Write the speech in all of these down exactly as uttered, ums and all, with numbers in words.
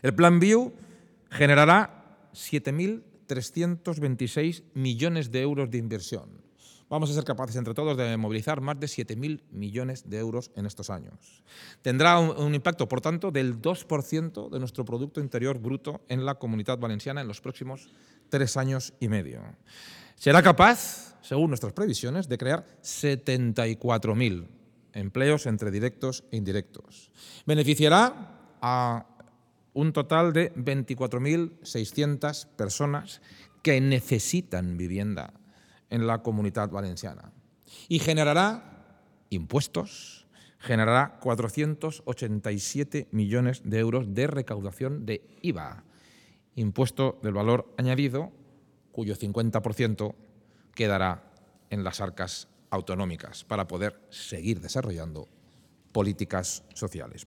El Plan Viu generará siete mil trescientos veintiséis millones de euros de inversión. Vamos a ser capaces entre todos de movilizar más de siete mil millones de euros en estos años. Tendrá un, un impacto, por tanto, del dos por ciento de nuestro Producto Interior Bruto en la Comunidad Valenciana en los próximos tres años y medio. Será capaz, según nuestras previsiones, de crear setenta y cuatro mil empleos entre directos e indirectos. Beneficiará a un total de veinticuatro mil seiscientas personas que necesitan vivienda en la Comunidad Valenciana. Y generará impuestos, generará cuatrocientos ochenta y siete millones de euros de recaudación de I V A, impuesto del valor añadido, cuyo cincuenta por ciento quedará en las arcas autonómicas para poder seguir desarrollando políticas sociales.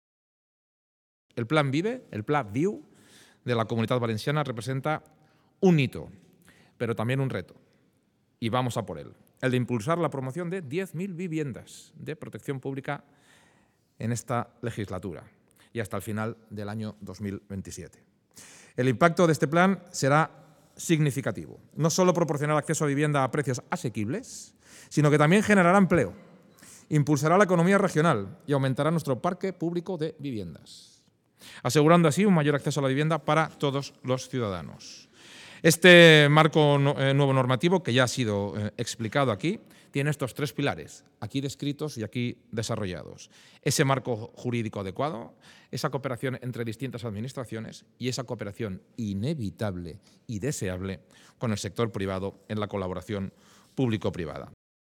El Plan Vive, el Plan Viu de la Comunidad Valenciana representa un hito, pero también un reto. Y vamos a por él, el de impulsar la promoción de diez mil viviendas de protección pública en esta legislatura y hasta el final del año dos mil veintisiete. El impacto de este plan será significativo. No solo proporcionará acceso a vivienda a precios asequibles, sino que también generará empleo, impulsará la economía regional y aumentará nuestro parque público de viviendas, asegurando así un mayor acceso a la vivienda para todos los ciudadanos. Este marco nuevo normativo, que ya ha sido eh, explicado aquí, tiene estos tres pilares, aquí descritos y aquí desarrollados. Ese marco jurídico adecuado, esa cooperación entre distintas administraciones y esa cooperación inevitable y deseable con el sector privado en la colaboración público-privada.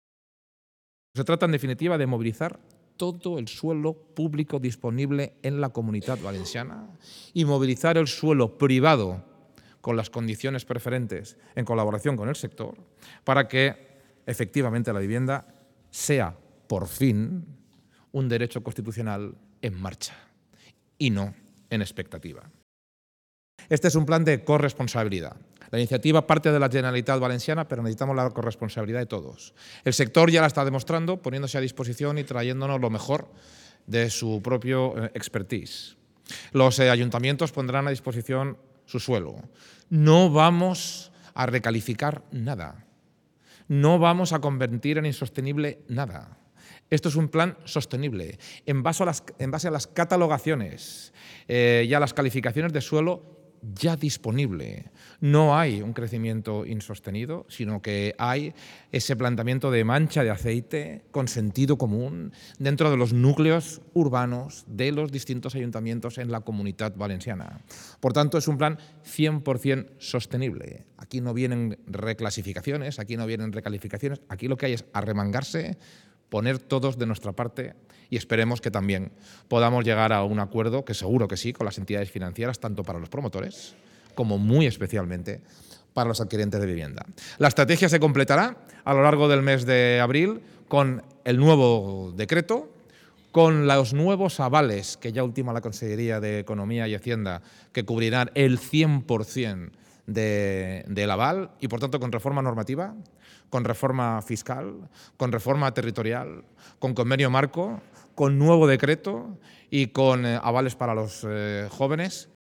Se trata, en definitiva, de movilizar todo el suelo público disponible en la Comunidad Valenciana y movilizar el suelo privado con las condiciones preferentes en colaboración con el sector, para que efectivamente la vivienda sea, por fin, un derecho constitucional en marcha y no en expectativa. Este es un plan de corresponsabilidad. La iniciativa parte de la Generalitat Valenciana, pero necesitamos la corresponsabilidad de todos. El sector ya la está demostrando, poniéndose a disposición y trayéndonos lo mejor de su propio expertise. Los eh, ayuntamientos pondrán a disposición su suelo. No vamos a recalificar nada. No vamos a convertir en insostenible nada. Esto es un plan sostenible, en base a las, en base a las catalogaciones eh, y a las calificaciones de suelo ya disponible. No hay un crecimiento insostenido, sino que hay ese planteamiento de mancha de aceite con sentido común dentro de los núcleos urbanos de los distintos ayuntamientos en la Comunidad Valenciana. Por tanto, es un plan cien por cien sostenible. Aquí no vienen reclasificaciones, aquí no vienen recalificaciones, aquí lo que hay es arremangarse, poner todos de nuestra parte y esperemos que también podamos llegar a un acuerdo, que seguro que sí, con las entidades financieras, tanto para los promotores como muy especialmente para los adquirientes de vivienda. La estrategia se completará a lo largo del mes de abril con el nuevo decreto, con los nuevos avales que ya ultima la Consellería de Economía y Hacienda, que cubrirán el cien por cien de, del aval y, por tanto, con reforma normativa, con reforma fiscal, con reforma territorial, con convenio marco, con nuevo decreto y con eh, avales para los eh, jóvenes